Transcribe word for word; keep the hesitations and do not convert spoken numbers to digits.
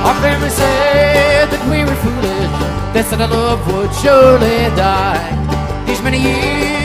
Our family said that we were foolish. They said our love would surely die. These many years